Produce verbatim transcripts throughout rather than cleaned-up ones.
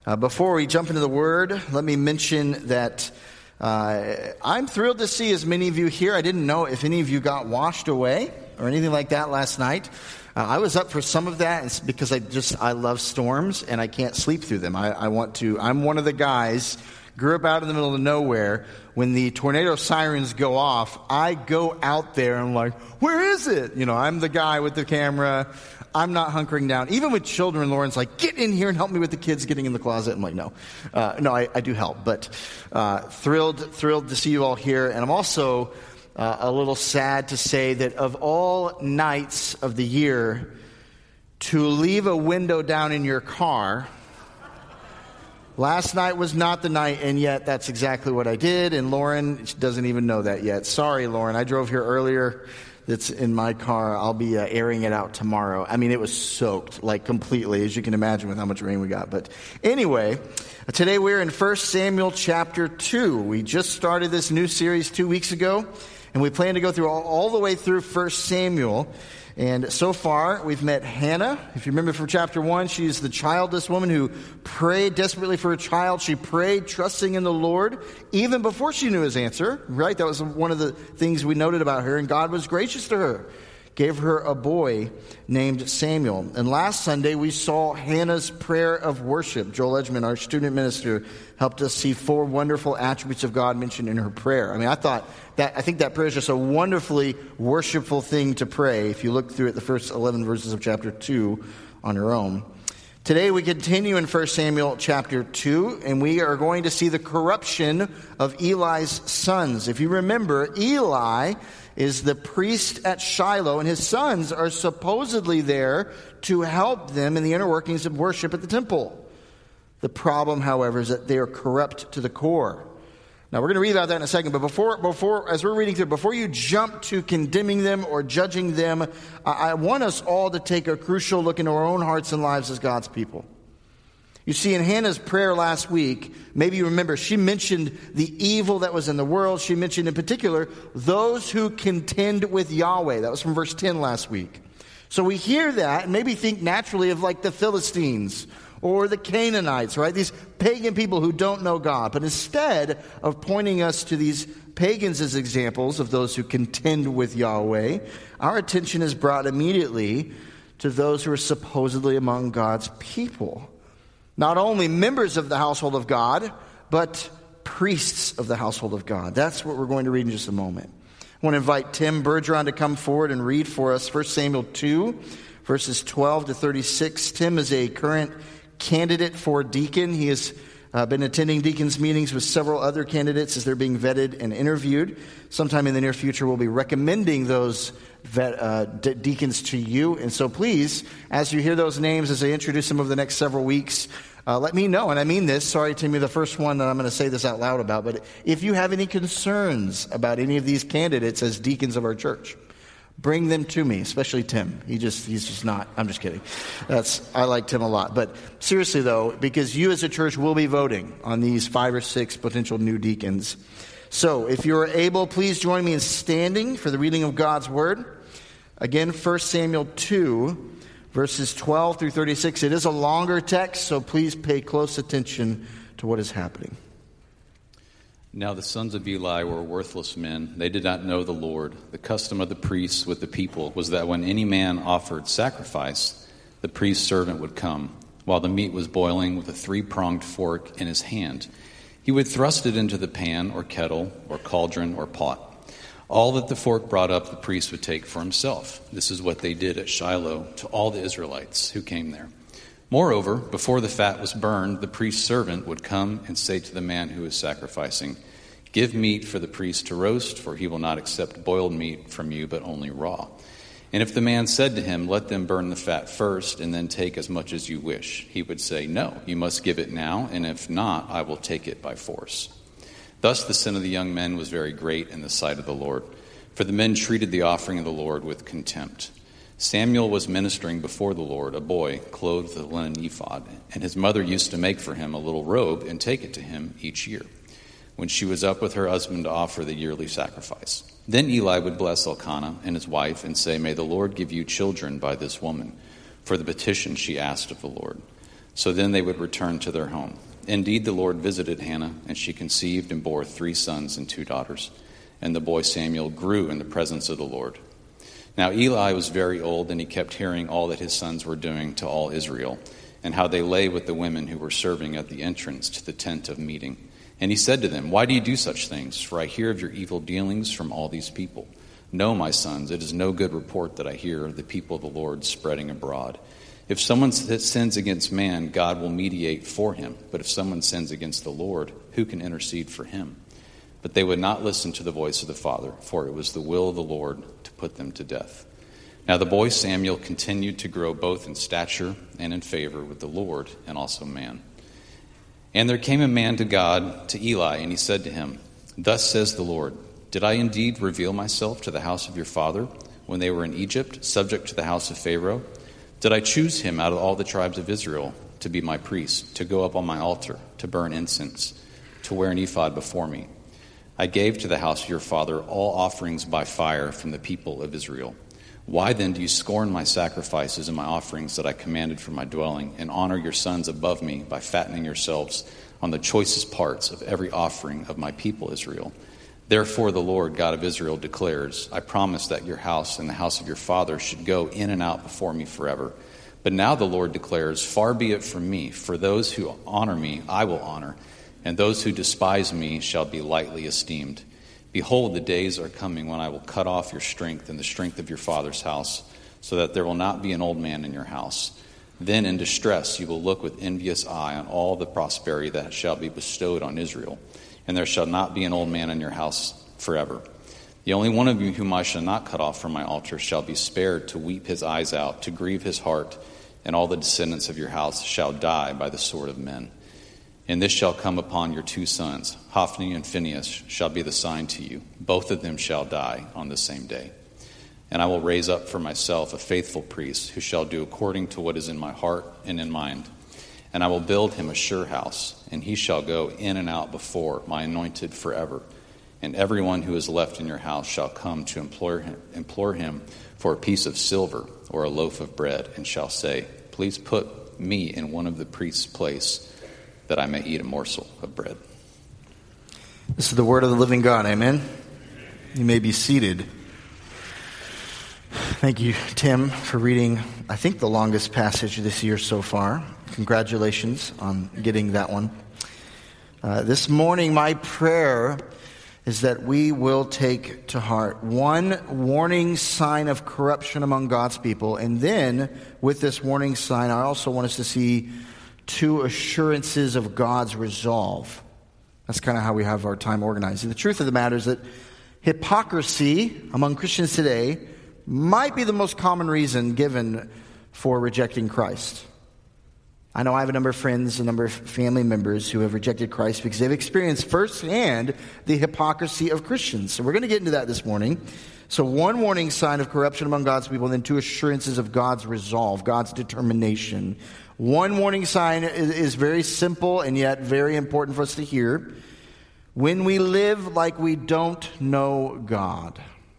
Uh, before we jump into the Word, let me mention that uh, I'm thrilled to see as many of you here. I didn't know if any of you got washed away or anything like that last night. Uh, I was up for some of that it's because I just I love storms and I can't sleep through them. I, I want to. I'm one of the guys grew up out in the middle of nowhere. When the tornado sirens go off, I go out there and I'm like, where is it? You know, I'm the guy with the camera. I'm not hunkering down. Even with children, Lauren's like, get in here and help me with the kids getting in the closet. I'm like, no. Uh, no, I, I do help. But uh, thrilled, thrilled to see you all here. And I'm also uh, a little sad to say that of all nights of the year, to leave a window down in your car, last night was not the night, and yet that's exactly what I did. And Lauren doesn't even know that yet. Sorry, Lauren. I drove here earlier. That's in my car. I'll be uh, airing it out tomorrow. I mean, it was soaked, like completely, as you can imagine with how much rain we got. But anyway, today we're in First Samuel chapter two. We just started this new series two weeks ago, and we plan to go through all, all the way through First Samuel. And so far, we've met Hannah. If you remember from chapter one, she's the childless woman who prayed desperately for a child. She prayed trusting in the Lord even before she knew his answer, right? That was one of the things we noted about her. And God was gracious to her, gave her a boy named Samuel. And last Sunday, we saw Hannah's prayer of worship. Joel Edgman, our student minister, helped us see four wonderful attributes of God mentioned in her prayer. I mean, I thought that, I think that prayer is just a wonderfully worshipful thing to pray if you look through it, the first eleven verses of chapter two on your own. Today we continue in First Samuel chapter two, and we are going to see the corruption of Eli's sons. If you remember, Eli is the priest at Shiloh, and his sons are supposedly there to help them in the inner workings of worship at the temple. The problem, however, is that they are corrupt to the core. Now, we're going to read about that in a second, but before, before, as we're reading through, before you jump to condemning them or judging them, I, I want us all to take a crucial look into our own hearts and lives as God's people. You see, in Hannah's prayer last week, maybe you remember, she mentioned the evil that was in the world. She mentioned in particular those who contend with Yahweh. That was from verse ten last week. So we hear that and maybe think naturally of like the Philistines or the Canaanites, right? These pagan people who don't know God. But instead of pointing us to these pagans as examples of those who contend with Yahweh, our attention is brought immediately to those who are supposedly among God's people. Not only members of the household of God, but priests of the household of God. That's what we're going to read in just a moment. I want to invite Tim Bergeron to come forward and read for us First Samuel two, verses twelve to thirty-six. Tim is a current candidate for deacon. He has uh, been attending deacons meetings with several other candidates as they're being vetted and interviewed. Sometime in the near future, we'll be recommending those vet, uh, de- deacons to you. And so please, as you hear those names, as I introduce them over the next several weeks, uh, let me know. And I mean this. Sorry, Tim, you're the first one that I'm going to say this out loud about. But if you have any concerns about any of these candidates as deacons of our church, bring them to me, especially Tim. He just, he's just not, I'm just kidding. That's, I like Tim a lot. But seriously though, because you as a church will be voting on these five or six potential new deacons. So if you're able, please join me in standing for the reading of God's word. Again, First Samuel two, verses twelve through thirty-six. It is a longer text, so please pay close attention to what is happening. Now the sons of Eli were worthless men. They did not know the Lord. The custom of the priests with the people was that when any man offered sacrifice, the priest's servant would come, while the meat was boiling with a three-pronged fork in his hand. He would thrust it into the pan or kettle or cauldron or pot. All that the fork brought up, the priest would take for himself. This is what they did at Shiloh to all the Israelites who came there. Moreover, before the fat was burned, the priest's servant would come and say to the man who was sacrificing, "Give meat for the priest to roast, for he will not accept boiled meat from you, but only raw." And if the man said to him, "Let them burn the fat first, and then take as much as you wish," he would say, "No, you must give it now, and if not, I will take it by force." Thus the sin of the young men was very great in the sight of the Lord, for the men treated the offering of the Lord with contempt. Samuel was ministering before the Lord, a boy clothed with a linen ephod, and his mother used to make for him a little robe and take it to him each year, when she was up with her husband to offer the yearly sacrifice. Then Eli would bless Elkanah and his wife and say, "May the Lord give you children by this woman," for the petition she asked of the Lord. So then they would return to their home. Indeed, the Lord visited Hannah, and she conceived and bore three sons and two daughters. And the boy Samuel grew in the presence of the Lord. Now Eli was very old, and he kept hearing all that his sons were doing to all Israel, and how they lay with the women who were serving at the entrance to the tent of meeting. And he said to them, "Why do you do such things? For I hear of your evil dealings from all these people. No, my sons, it is no good report that I hear of the people of the Lord spreading abroad. If someone sins against man, God will mediate for him. But if someone sins against the Lord, who can intercede for him?" But they would not listen to the voice of the father, for it was the will of the Lord to put them to death. Now the boy Samuel continued to grow both in stature and in favor with the Lord and also man. And there came a man to God, to Eli, and he said to him, "Thus says the Lord, did I indeed reveal myself to the house of your father when they were in Egypt, subject to the house of Pharaoh? Did I choose him out of all the tribes of Israel to be my priest, to go up on my altar, to burn incense, to wear an ephod before me? I gave to the house of your father all offerings by fire from the people of Israel. Why then do you scorn my sacrifices and my offerings that I commanded for my dwelling, and honor your sons above me by fattening yourselves on the choicest parts of every offering of my people Israel? Therefore the Lord God of Israel declares, I promised that your house and the house of your father should go in and out before me forever. But now the Lord declares, far be it from me, for those who honor me I will honor, and those who despise me shall be lightly esteemed. Behold, the days are coming when I will cut off your strength and the strength of your father's house, so that there will not be an old man in your house. Then in distress you will look with envious eye on all the prosperity that shall be bestowed on Israel, and there shall not be an old man in your house forever. The only one of you whom I shall not cut off from my altar shall be spared to weep his eyes out, to grieve his heart, and all the descendants of your house shall die by the sword of men. And this shall come upon your two sons, Hophni and Phinehas shall be the sign to you. Both of them shall die on the same day. And I will raise up for myself a faithful priest who shall do according to what is in my heart and in mind. And I will build him a sure house, and he shall go in and out before my anointed forever. And everyone who is left in your house shall come to implore him, implore him for a piece of silver or a loaf of bread, and shall say, please put me in one of the priest's place, that I may eat a morsel of bread. This is the word of the living God. Amen. You may be seated. Thank you, Tim, for reading, I think, the longest passage this year so far. Congratulations on getting that one. Uh, this morning, my prayer is that we will take to heart one warning sign of corruption among God's people. And then, with this warning sign, I also want us to see two assurances of God's resolve. That's kind of how we have our time organized. And the truth of the matter is that hypocrisy among Christians today might be the most common reason given for rejecting Christ. I know I have a number of friends, a number of family members who have rejected Christ because they've experienced firsthand the hypocrisy of Christians. So we're going to get into that this morning. So one warning sign of corruption among God's people, and then two assurances of God's resolve, God's determination. One warning sign is, is very simple and yet very important for us to hear. When we live like we don't know God.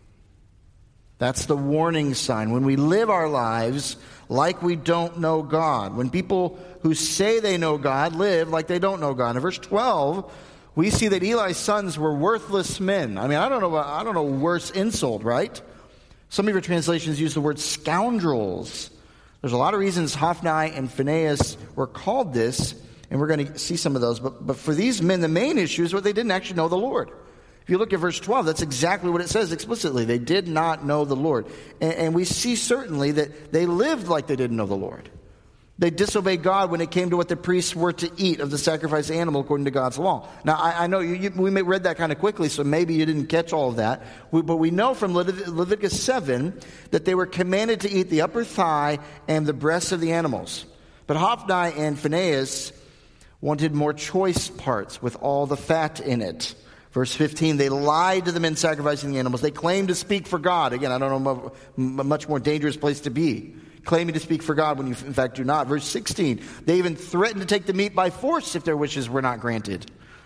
That's the warning sign. When we live our lives like we don't know God. When people who say they know God live like they don't know God. In verse twelve, we see that Eli's sons were worthless men. I mean, I don't know, I don't know worse insult, right? Some of your translations use the word scoundrels. There's a lot of reasons Hophni and Phinehas were called this, and we're going to see some of those. But, but for these men, the main issue is what they didn't actually know the Lord. If you look at verse twelve, that's exactly what it says explicitly. They did not know the Lord. And, and we see certainly that they lived like they didn't know the Lord. They disobeyed God when it came to what the priests were to eat of the sacrificed animal according to God's law. Now, I, I know you, you, we may read that kind of quickly, so maybe you didn't catch all of that. We, but we know from Levit- Leviticus seven that they were commanded to eat the upper thigh and the breasts of the animals. But Hophni and Phinehas wanted more choice parts with all the fat in it. Verse fifteen, they lied to the men sacrificing the animals. They claimed to speak for God. Again, I don't know a much more dangerous place to be. Claiming to speak for God when you in fact do not. Verse sixteen, they even threatened to take the meat by force if their wishes were not granted.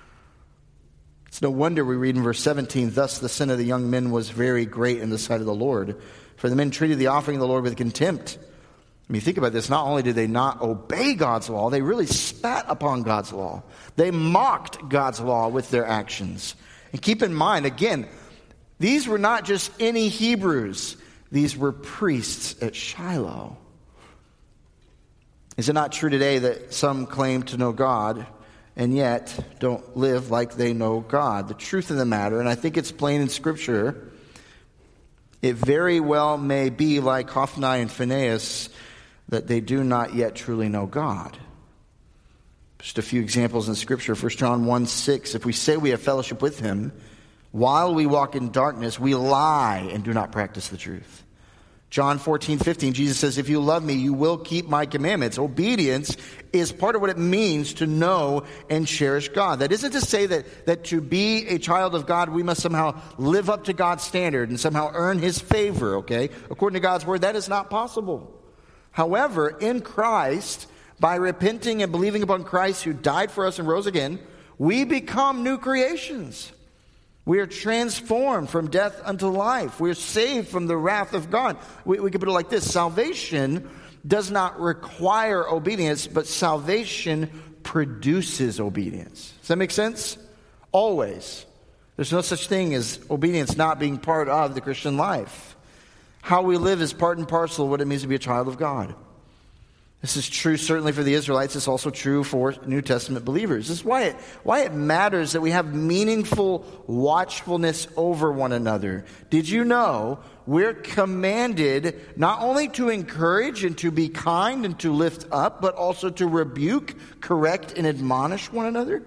It's no wonder we read in verse seventeen, thus the sin of the young men was very great in the sight of the Lord. For the men treated the offering of the Lord with contempt. I mean, think about this. Not only did they not obey God's law, they really spat upon God's law. They mocked God's law with their actions. And keep in mind, again, these were not just any Hebrews. These were priests at Shiloh. Is it not true today that some claim to know God and yet don't live like they know God? The truth of the matter, and I think it's plain in Scripture, it very well may be like Hophni and Phinehas, that they do not yet truly know God. Just a few examples in Scripture. First John one six, if we say we have fellowship with him, while we walk in darkness, we lie and do not practice the truth. John fourteen fifteen, Jesus says, if you love me, you will keep my commandments. Obedience is part of what it means to know and cherish God. That isn't to say that, that to be a child of God, we must somehow live up to God's standard and somehow earn his favor, okay? According to God's word, that is not possible. However, in Christ, by repenting and believing upon Christ who died for us and rose again, we become new creations. We are transformed from death unto life. We are saved from the wrath of God. We, we could put it like this. Salvation does not require obedience, but salvation produces obedience. Does that make sense? Always. There's no such thing as obedience not being part of the Christian life. How we live is part and parcel of what it means to be a child of God. This is true certainly for the Israelites. It's also true for New Testament believers. This is why it, why it matters that we have meaningful watchfulness over one another. Did you know we're commanded not only to encourage and to be kind and to lift up, but also to rebuke, correct, and admonish one another?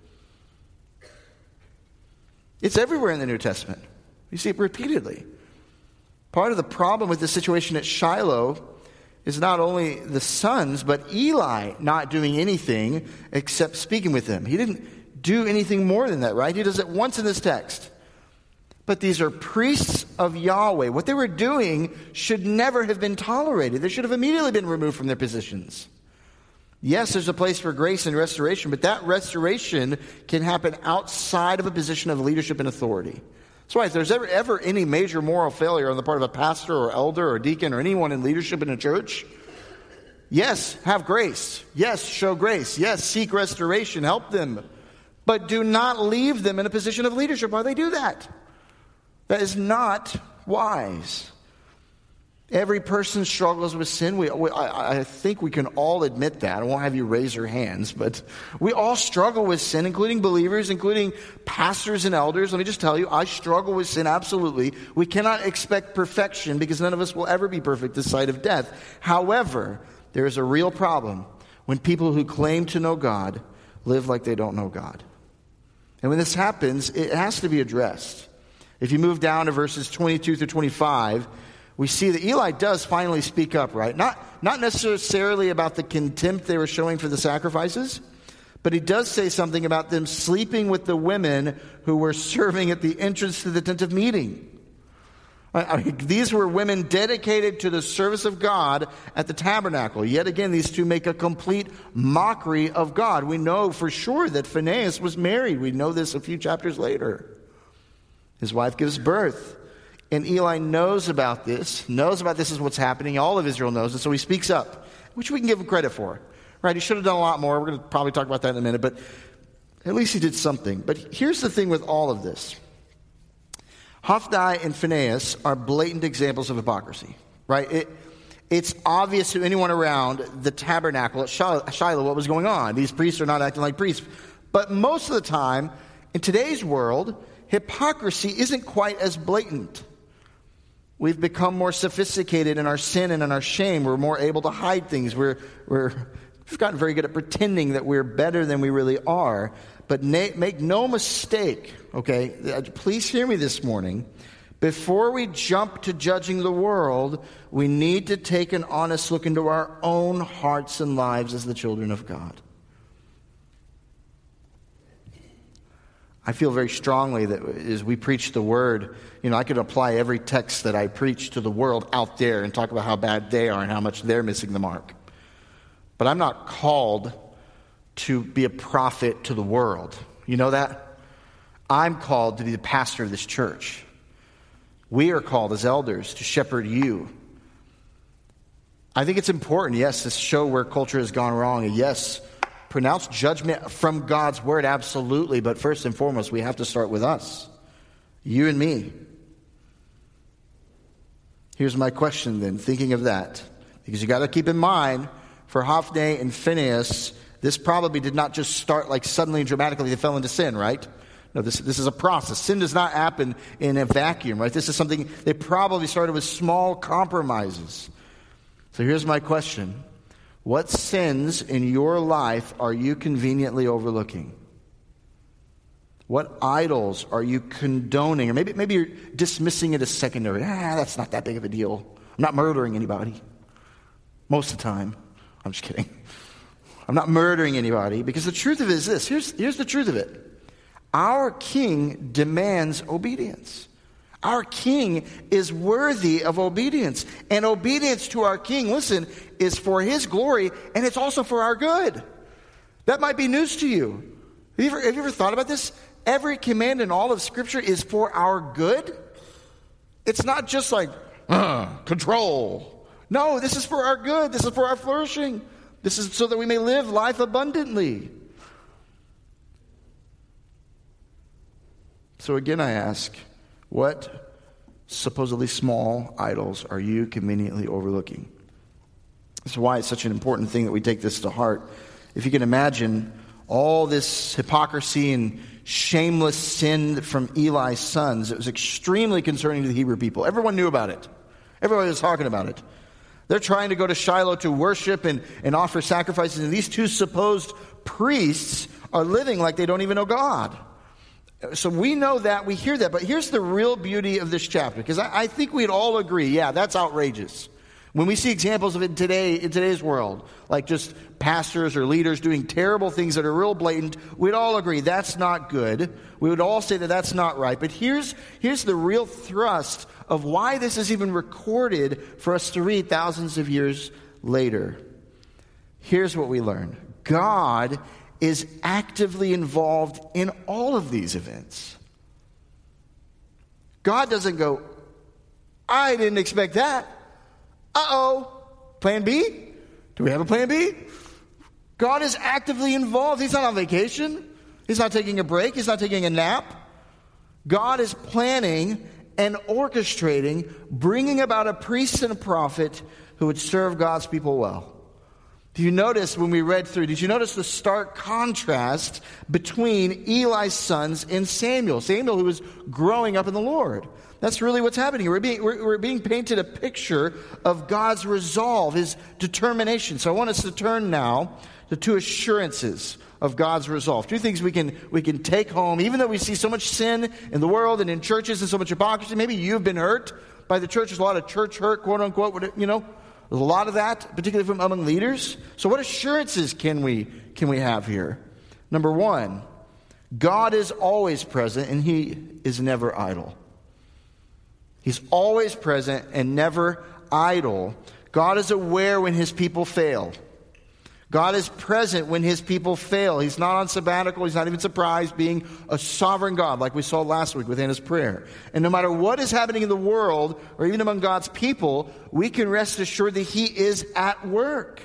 It's everywhere in the New Testament. You see it repeatedly. Part of the problem with the situation at Shiloh is not only the sons, but Eli not doing anything except speaking with them. He didn't do anything more than that, right? He does it once in this text. But these are priests of Yahweh. What they were doing should never have been tolerated. They should have immediately been removed from their positions. Yes, there's a place for grace and restoration, but that restoration can happen outside of a position of leadership and authority. That's why if there's ever, ever any major moral failure on the part of a pastor or elder or deacon or anyone in leadership in a church, yes, have grace. Yes, show grace. Yes, seek restoration. Help them. But do not leave them in a position of leadership while they do that. That is not wise. Every person struggles with sin. We, we I, I think we can all admit that. I won't have you raise your hands, but we all struggle with sin, including believers, including pastors and elders. Let me just tell you, I struggle with sin, absolutely. We cannot expect perfection because none of us will ever be perfect this side of death. However, there is a real problem when people who claim to know God live like they don't know God. And when this happens, it has to be addressed. If you move down to verses twenty-two through twenty-five, we see that Eli does finally speak up, right? Not, not necessarily about the contempt they were showing for the sacrifices, but he does say something about them sleeping with the women who were serving at the entrance to the tent of meeting. I mean, these were women dedicated to the service of God at the tabernacle. Yet again, these two make a complete mockery of God. We know for sure that Phinehas was married. We know this a few chapters later. His wife gives birth. And Eli knows about this, knows about this is what's happening. All of Israel knows it, so he speaks up, which we can give him credit for. Right? He should have done a lot more. We're going to probably talk about that in a minute, but at least he did something. But here's the thing with all of this. Hophni and Phinehas are blatant examples of hypocrisy. Right? It, it's obvious to anyone around the tabernacle at Shiloh what was going on. These priests are not acting like priests. But most of the time, in today's world, hypocrisy isn't quite as blatant. We've become more sophisticated in our sin and in our shame. We're more able to hide things. We're, we're, we've gotten very good at pretending that we're better than we really are. But na- make no mistake, okay? Please hear me this morning. Before we jump to judging the world, we need to take an honest look into our own hearts and lives as the children of God. I feel very strongly that as we preach the word, you know, I could apply every text that I preach to the world out there and talk about how bad they are and how much they're missing the mark. But I'm not called to be a prophet to the world. You know that? I'm called to be the pastor of this church. We are called as elders to shepherd you. I think it's important, yes, to show where culture has gone wrong. And yes, pronounce judgment from God's word, absolutely. But first and foremost, we have to start with us, you and me. Here's my question then, thinking of that. Because you got to keep in mind, for Hophni and Phinehas, this probably did not just start like suddenly and dramatically they fell into sin, right? No, this, this is a process. Sin does not happen in a vacuum, right? This is something they probably started with small compromises. So here's my question. What sins in your life are you conveniently overlooking? What idols are you condoning? Or maybe, maybe you're dismissing it as secondary. Ah, that's not that big of a deal. I'm not murdering anybody. Most of the time. I'm just kidding. I'm not murdering anybody. Because the truth of it is this. Here's, here's the truth of it. Our King demands obedience. Our King is worthy of obedience. And obedience to our King, listen, is for His glory, and it's also for our good. That might be news to you. Have you ever, have you ever thought about this? Every command in all of Scripture is for our good. It's not just like, uh, control. No, this is for our good. This is for our flourishing. This is so that we may live life abundantly. So again, I ask, what supposedly small idols are you conveniently overlooking? This is why it's such an important thing that we take this to heart. If you can imagine all this hypocrisy and shameless sin from Eli's sons, it was extremely concerning to the Hebrew people. Everyone knew about it. Everybody was talking about it. They're trying to go to Shiloh to worship and, and offer sacrifices, and these two supposed priests are living like they don't even know God. So we know that, we hear that, but here's the real beauty of this chapter, because I, I think we'd all agree, yeah, that's outrageous. When we see examples of it today, in today's world, like just pastors or leaders doing terrible things that are real blatant, we'd all agree that's not good. We would all say that that's not right. But here's, here's the real thrust of why this is even recorded for us to read thousands of years later. Here's what we learn. God is actively involved in all of these events. God doesn't go, I didn't expect that. Uh-oh. Plan B? Do we have a plan B? God is actively involved. He's not on vacation. He's not taking a break. He's not taking a nap. God is planning and orchestrating, bringing about a priest and a prophet who would serve God's people well. Do you notice when we read through, did you notice the stark contrast between Eli's sons and Samuel? Samuel, who was growing up in the Lord. That's really what's happening. We're being, we're, we're being painted a picture of God's resolve, His determination. So I want us to turn now to two assurances of God's resolve. Two things we can we can take home, even though we see so much sin in the world and in churches and so much hypocrisy. Maybe you've been hurt by the church. There's a lot of church hurt, quote unquote, you know. There's a lot of that, particularly from among leaders. So what assurances can we can we have here? Number one, God is always present and He is never idle. He's always present and never idle. God is aware when His people fail. God is present when His people fail. He's not on sabbatical. He's not even surprised, being a sovereign God, like we saw last week with Hannah's prayer. And no matter what is happening in the world, or even among God's people, we can rest assured that He is at work.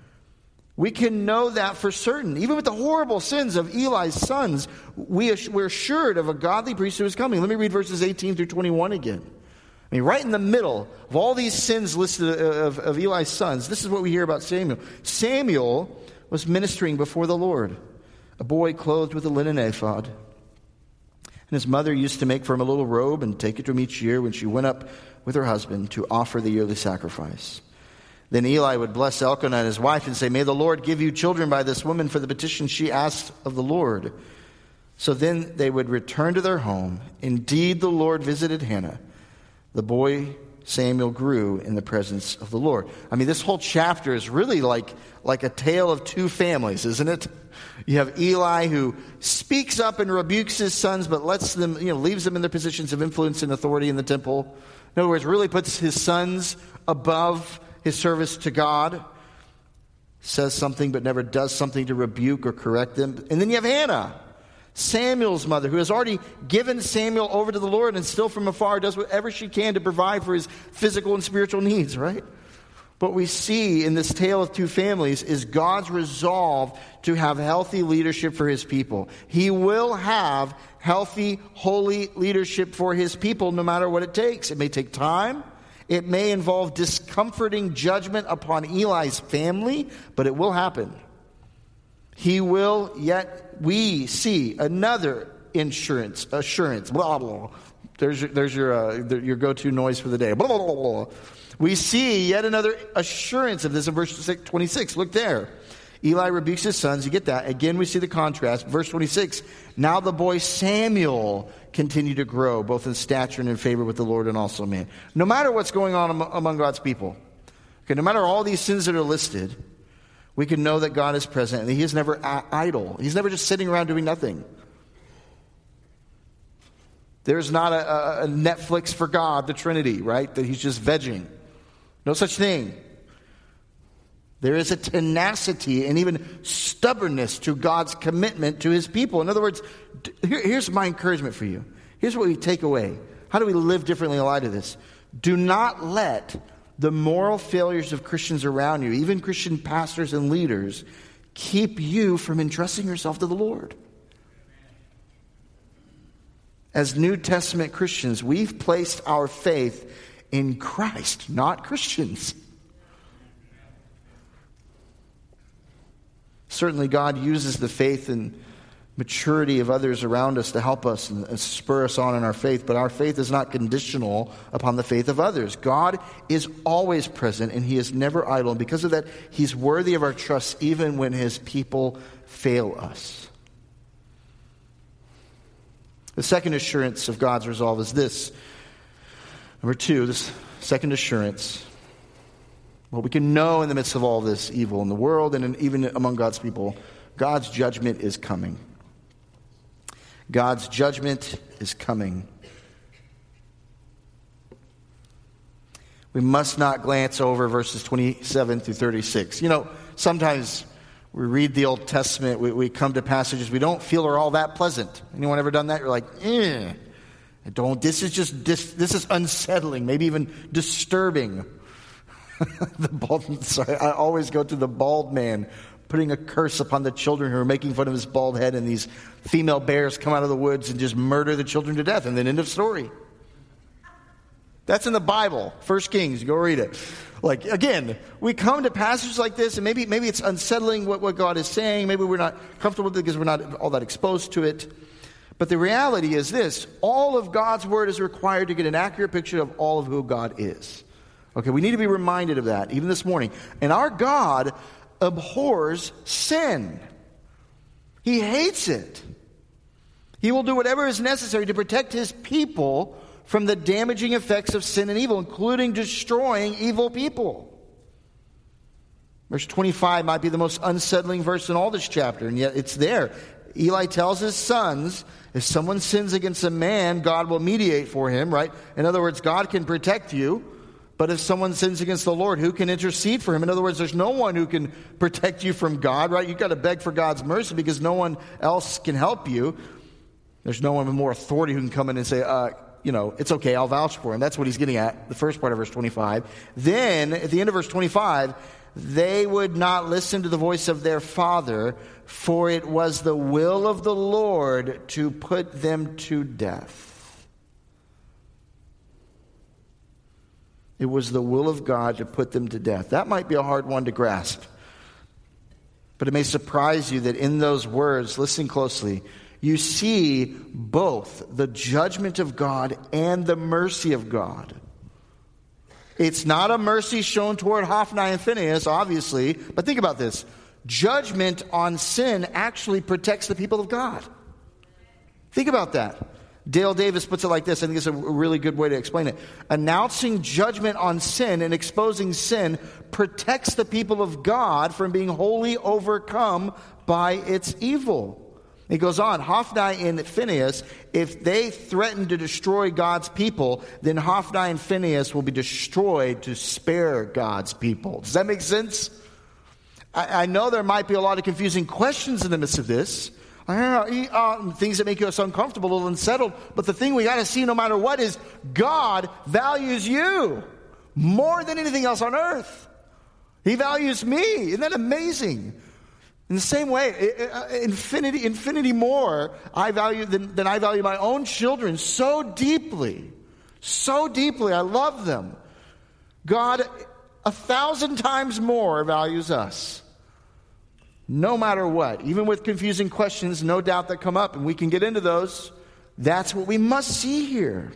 We can know that for certain. Even with the horrible sins of Eli's sons, we, we're assured of a godly priest who is coming. Let me read verses eighteen through twenty-one again. I mean, right in the middle of all these sins listed of, of Eli's sons, this is what we hear about Samuel. Samuel was ministering before the Lord, a boy clothed with a linen ephod. And his mother used to make for him a little robe and take it to him each year when she went up with her husband to offer the yearly sacrifice. Then Eli would bless Elkanah and his wife and say, "May the Lord give you children by this woman for the petition she asked of the Lord." So then they would return to their home. Indeed, the Lord visited Hannah. The boy Samuel grew in the presence of the Lord. I mean, this whole chapter is really like, like a tale of two families, isn't it? You have Eli, who speaks up and rebukes his sons, but lets them, you know, leaves them in their positions of influence and authority in the temple. In other words, really puts his sons above his service to God. Says something but never does something to rebuke or correct them. And then you have Hannah, Samuel's mother, who has already given Samuel over to the Lord and still from afar does whatever she can to provide for his physical and spiritual needs, right? What we see in this tale of two families is God's resolve to have healthy leadership for his people. He will have healthy, holy leadership for his people no matter what it takes. It may take time. It may involve discomforting judgment upon Eli's family, but it will happen. He will, yet we see another insurance, assurance, blah, blah, blah. There's your, there's your, uh, your go-to noise for the day. Blah, blah, blah, blah. We see yet another assurance of this in verse twenty-six. Look there. Eli rebukes his sons. You get that. Again, we see the contrast. Verse twenty-six. Now the boy Samuel continued to grow, both in stature and in favor with the Lord and also man. No matter what's going on among God's people, okay, no matter all these sins that are listed, we can know that God is present and he is never idle. He's never just sitting around doing nothing. There's not a, a Netflix for God, the Trinity, right? That he's just vegging. No such thing. There is a tenacity and even stubbornness to God's commitment to his people. In other words, here, here's my encouragement for you. Here's what we take away. How do we live differently in light of this? Do not let the moral failures of Christians around you, even Christian pastors and leaders, keep you from entrusting yourself to the Lord. As New Testament Christians, we've placed our faith in Christ, not Christians. Certainly God uses the faith and maturity of others around us to help us and spur us on in our faith, but our faith is not conditional upon the faith of others. God is always present and he is never idle, and because of that, he's worthy of our trust even when his people fail us. The second assurance of God's resolve is this. Number two, this second assurance, what we can know in the midst of all this evil in the world and in, even among God's people, God's judgment is coming. God's judgment is coming. We must not glance over verses twenty-seven through thirty-six. You know, sometimes we read the Old Testament, we, we come to passages we don't feel are all that pleasant. Anyone ever done that? You're like, eh. Don't, this is just, this, this is unsettling, maybe even disturbing. the bald, sorry, I always go to the bald man putting a curse upon the children who are making fun of his bald head, and these female bears come out of the woods and just murder the children to death, and then end of story. That's in the Bible, First Kings, go read it. Like, again, we come to passages like this, and maybe maybe it's unsettling what, what God is saying, maybe we're not comfortable with it because we're not all that exposed to it. But the reality is this: all of God's word is required to get an accurate picture of all of who God is. Okay, we need to be reminded of that, even this morning. And our God abhors sin. He hates it. He will do whatever is necessary to protect his people from the damaging effects of sin and evil, including destroying evil people. Verse twenty-five might be the most unsettling verse in all this chapter, and yet it's there. Eli tells his sons, if someone sins against a man, God will mediate for him, right? In other words, God can protect you. But if someone sins against the Lord, who can intercede for him? In other words, there's no one who can protect you from God, right? You've got to beg for God's mercy because no one else can help you. There's no one with more authority who can come in and say, uh, you know, it's okay, I'll vouch for him. That's what he's getting at, the first part of verse twenty-five. Then, at the end of verse twenty-five, they would not listen to the voice of their father, for it was the will of the Lord to put them to death. It was the will of God to put them to death. That might be a hard one to grasp. But it may surprise you that in those words, listen closely, you see both the judgment of God and the mercy of God. It's not a mercy shown toward Hophni and Phinehas, obviously, but think about this. Judgment on sin actually protects the people of God. Think about that. Dale Davis puts it like this. I think it's a really good way to explain it. Announcing judgment on sin and exposing sin protects the people of God from being wholly overcome by its evil. He goes on, Hophni and Phinehas, if they threaten to destroy God's people, then Hophni and Phinehas will be destroyed to spare God's people. Does that make sense? I, I know there might be a lot of confusing questions in the midst of this. Uh, uh, things that make us uncomfortable, a little unsettled. But the thing we got to see no matter what is God values you more than anything else on earth. He values me. Isn't that amazing? In the same way, infinity, infinity more I value than, than I value my own children so deeply. So deeply. I love them. God, a thousand times more, values us. No matter what. Even with confusing questions, no doubt, that come up, and we can get into those. That's what we must see here.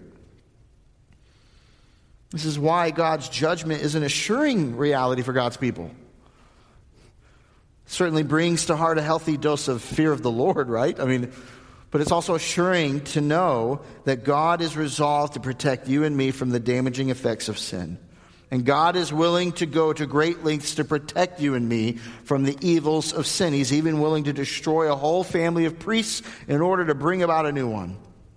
This is why God's judgment is an assuring reality for God's people. Certainly brings to heart a healthy dose of fear of the Lord, right? I mean, but it's also assuring to know that God is resolved to protect you and me from the damaging effects of sin. And God is willing to go to great lengths to protect you and me from the evils of sin. He's even willing to destroy a whole family of priests in order to bring about a new one.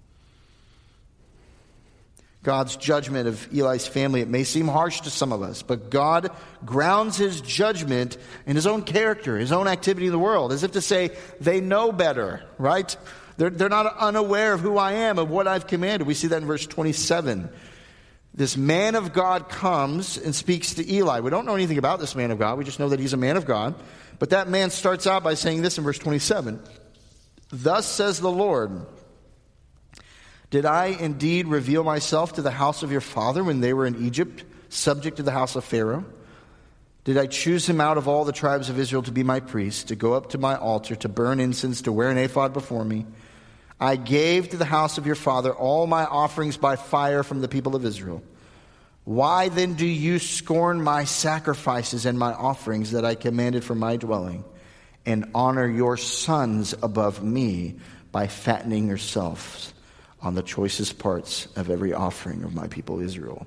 God's judgment of Eli's family, it may seem harsh to some of us, but God grounds his judgment in his own character, his own activity in the world, as if to say, they know better, right? They're, they're not unaware of who I am, of what I've commanded. We see that in verse twenty-seven. This man of God comes and speaks to Eli. We don't know anything about this man of God. We just know that he's a man of God. But that man starts out by saying this in verse twenty-seven. Thus says the Lord, did I indeed reveal myself to the house of your father when they were in Egypt, subject to the house of Pharaoh? Did I choose him out of all the tribes of Israel to be my priest, to go up to my altar, to burn incense, to wear an ephod before me? I gave to the house of your father all my offerings by fire from the people of Israel. Why then do you scorn my sacrifices and my offerings that I commanded for my dwelling, and honor your sons above me by fattening yourselves on the choicest parts of every offering of my people Israel?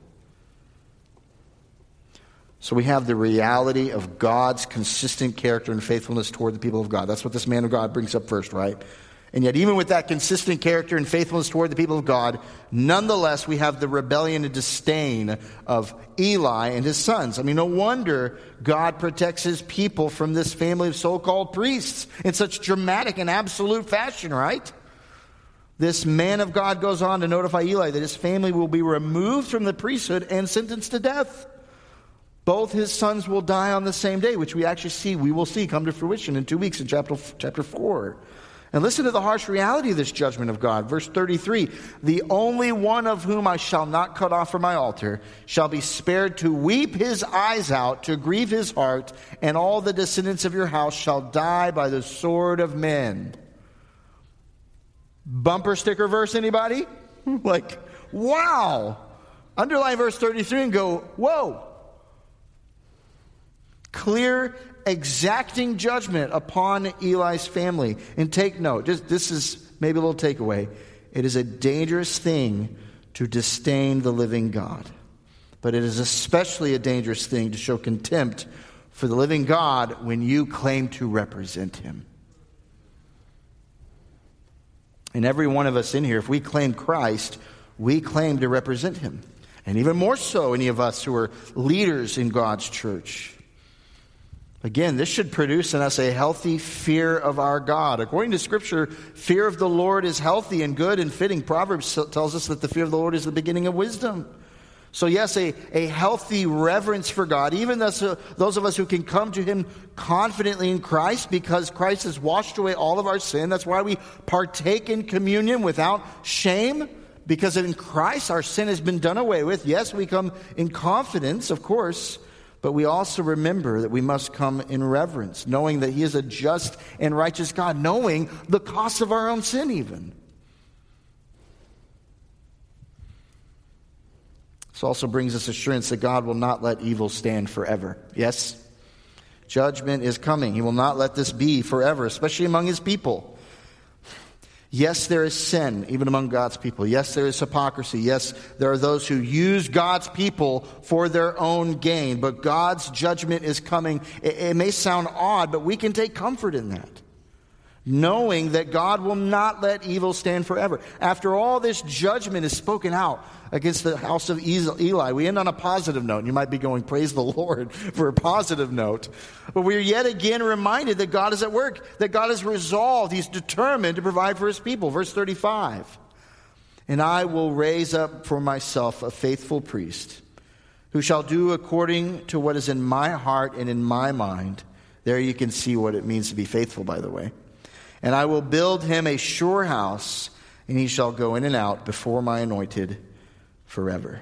So we have the reality of God's consistent character and faithfulness toward the people of God. That's what this man of God brings up first, right? And yet even with that consistent character and faithfulness toward the people of God, nonetheless we have the rebellion and disdain of Eli and his sons. I mean, no wonder God protects his people from this family of so-called priests in such dramatic and absolute fashion, right? This man of God goes on to notify Eli that his family will be removed from the priesthood and sentenced to death. Both his sons will die on the same day, which we actually see, we will see come to fruition in two weeks in chapter, chapter four. And listen to the harsh reality of this judgment of God. Verse thirty-three, the only one of whom I shall not cut off from my altar shall be spared to weep his eyes out, to grieve his heart, and all the descendants of your house shall die by the sword of men. Bumper sticker verse, anybody? Like, wow. Underline verse thirty-three and go, whoa. Clear, exacting judgment upon Eli's family. And take note, just, this is maybe a little takeaway. It is a dangerous thing to disdain the living God. But it is especially a dangerous thing to show contempt for the living God when you claim to represent him. And every one of us in here, if we claim Christ, we claim to represent him. And even more so, any of us who are leaders in God's church. Again, this should produce in us a healthy fear of our God. According to Scripture, fear of the Lord is healthy and good and fitting. Proverbs tells us that the fear of the Lord is the beginning of wisdom. So yes, a, a healthy reverence for God, even those, uh, those of us who can come to him confidently in Christ because Christ has washed away all of our sin. That's why we partake in communion without shame, because in Christ our sin has been done away with. Yes, we come in confidence, of course, but we also remember that we must come in reverence, knowing that he is a just and righteous God, knowing the cost of our own sin even. This also brings us assurance that God will not let evil stand forever. Yes? Judgment is coming. He will not let this be forever, especially among his people. Yes, there is sin, even among God's people. Yes, there is hypocrisy. Yes, there are those who use God's people for their own gain. But God's judgment is coming. It, it may sound odd, but we can take comfort in that, knowing that God will not let evil stand forever. After all this judgment is spoken out against the house of Eli, we end on a positive note. And you might be going, praise the Lord for a positive note. But we are yet again reminded that God is at work, that God is resolved. He's determined to provide for his people. Verse thirty-five, and I will raise up for myself a faithful priest who shall do according to what is in my heart and in my mind. There you can see what it means to be faithful, by the way. And I will build him a sure house, and he shall go in and out before my anointed forever.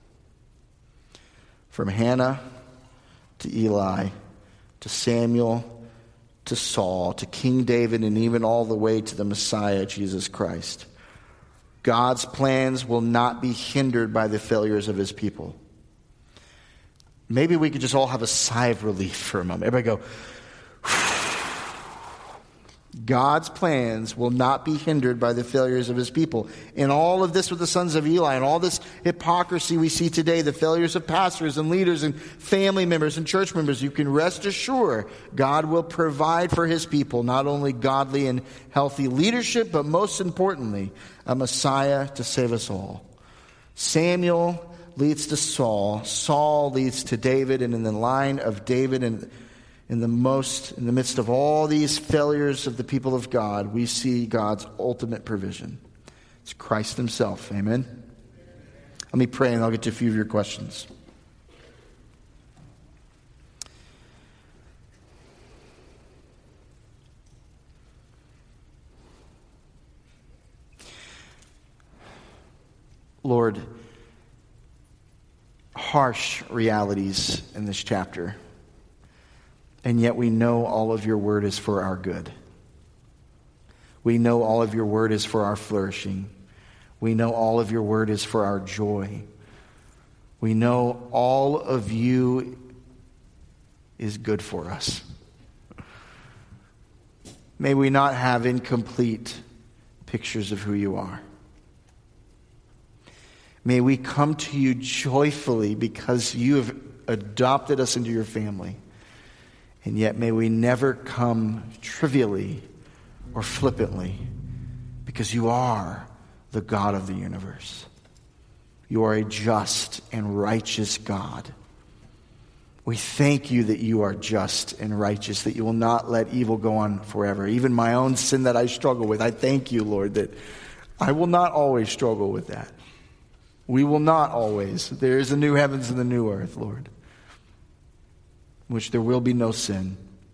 From Hannah to Eli to Samuel to Saul to King David, and even all the way to the Messiah, Jesus Christ. God's plans will not be hindered by the failures of his people. Maybe we could just all have a sigh of relief for a moment. Everybody go, God's plans will not be hindered by the failures of his people. In all of this with the sons of Eli and all this hypocrisy we see today, the failures of pastors and leaders and family members and church members, you can rest assured God will provide for his people not only godly and healthy leadership, but most importantly, a Messiah to save us all. Samuel leads to Saul. Saul leads to David, and in the line of David and in the most, in the midst of all these failures of the people of God, we see God's ultimate provision. It's Christ himself. Amen? Let me pray and I'll get to a few of your questions. Lord, harsh realities in this chapter. And yet we know all of your word is for our good. We know all of your word is for our flourishing. We know all of your word is for our joy. We know all of you is good for us. May we not have incomplete pictures of who you are. May we come to you joyfully because you have adopted us into your family. And yet may we never come trivially or flippantly, because you are the God of the universe. You are a just and righteous God. We thank you that you are just and righteous, that you will not let evil go on forever. Even my own sin that I struggle with, I thank you, Lord, that I will not always struggle with that. We will not always. There is a new heavens and a new earth, Lord, in which there will be no sin.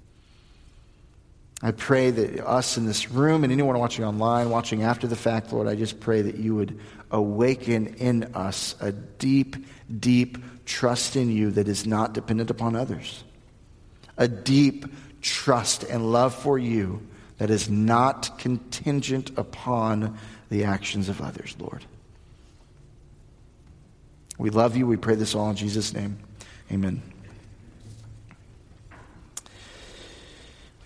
I pray that us in this room and anyone watching online, watching after the fact, Lord, I just pray that you would awaken in us a deep, deep trust in you that is not dependent upon others. A deep trust and love for you that is not contingent upon the actions of others, Lord. We love you. We pray this all in Jesus' name. Amen.